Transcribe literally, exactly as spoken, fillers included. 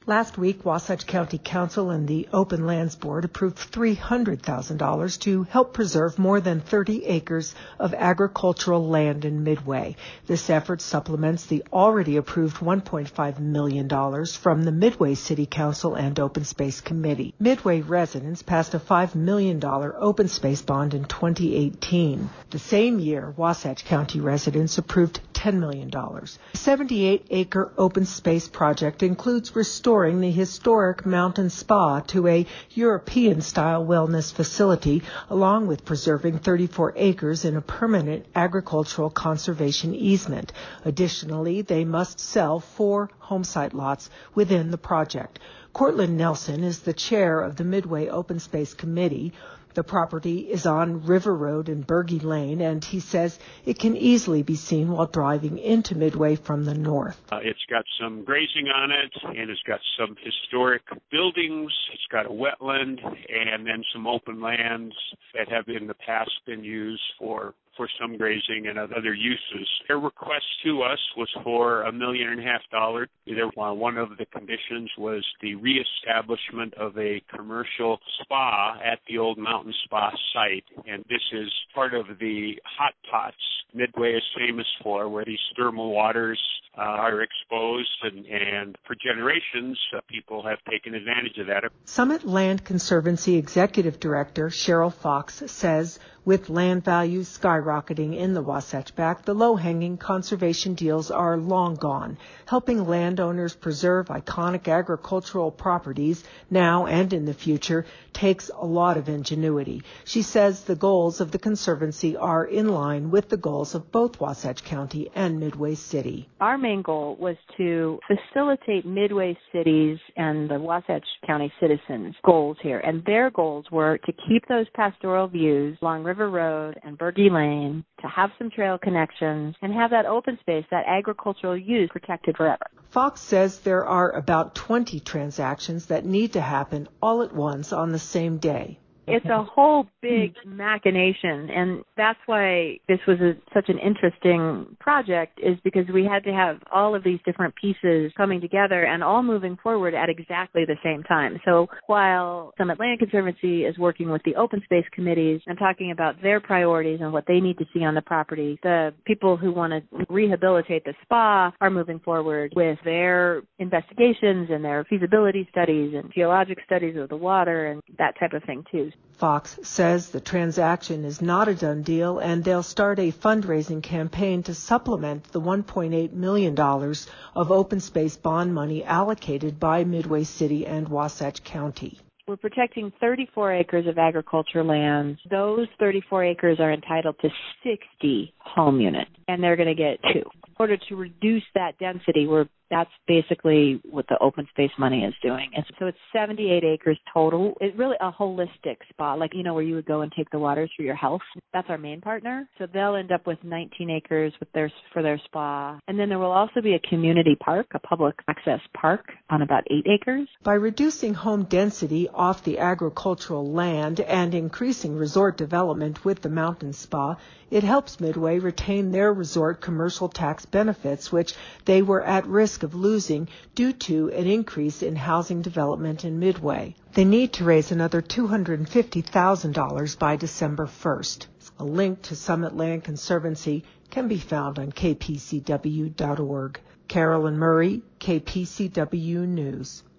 Last week, Wasatch County Council and the Open Lands Board approved three hundred thousand dollars to help preserve more than thirty acres of agricultural land in Midway. This effort supplements the already approved one point five million dollars from the Midway City Council and Open Space Committee. Midway residents passed a five million dollars open space bond in twenty eighteen. The same year, Wasatch County residents approved ten million dollars. The seventy-eight acre open space project includes restoring the historic Mountain Spa to a European-style wellness facility, along with preserving thirty-four acres in a permanent agricultural conservation easement. Additionally, they must sell four homesite lots within the project. Cortland Nelson is the chair of the Midway Open Space Committee. The property is on River Road and Berge Lane, and he says it can easily be seen while driving into Midway from the north. Uh, it's got some grazing on it, and it's got some historic buildings. It's got a wetland, and then some open lands that have in the past been used for for some grazing and other uses. Their request to us was for a million and a half dollars. One of the conditions was the reestablishment of a commercial spa at the old Mountain Spa site. And this is part of the hot pots Midway is famous for, where these thermal waters uh, are exposed, and, and for generations, uh, people have taken advantage of that. Summit Land Conservancy Executive Director Cheryl Fox says with land values skyrocketing in the Wasatch Back, the low-hanging conservation deals are long gone. Helping landowners preserve iconic agricultural properties now and in the future takes a lot of ingenuity. She says the goals of the Conservancy are in line with the goals of both Wasatch County and Midway City. Our main goal was to facilitate Midway City's and the Wasatch County citizens' goals here, and their goals were to keep those pastoral views along River Road and Berge Lane, to have some trail connections, and have that open space, that agricultural use protected forever. Fox says there are about twenty transactions that need to happen all at once on the same day. It's a whole big machination, and that's why this was a, such an interesting project, is because we had to have all of these different pieces coming together and all moving forward at exactly the same time. So while Summit Land Conservancy is working with the open space committees and talking about their priorities and what they need to see on the property, the people who want to rehabilitate the spa are moving forward with their investigations and their feasibility studies and geologic studies of the water and that type of thing too. Fox says the transaction is not a done deal, and they'll start a fundraising campaign to supplement the one point eight million dollars of open space bond money allocated by Midway City and Wasatch County. We're protecting thirty-four acres of agricultural land. Those thirty-four acres are entitled to sixty home units, and they're going to get two. In order to reduce that density, we're that's basically what the open space money is doing. And so it's seventy-eight acres total. It's really a holistic spot, like, you know, where you would go and take the waters for your health. That's our main partner. So they'll end up with nineteen acres with their, for their spa. And then there will also be a community park, a public access park on about eight acres. By reducing home density off the agricultural land and increasing resort development with the Mountain Spa, it helps Midway retain their resort commercial tax benefits, which they were at risk of losing due to an increase in housing development in Midway. They need to raise another two hundred fifty thousand dollars by December first. A link to Summit Land Conservancy can be found on K P C W dot org. Carolyn Murray, K P C W News.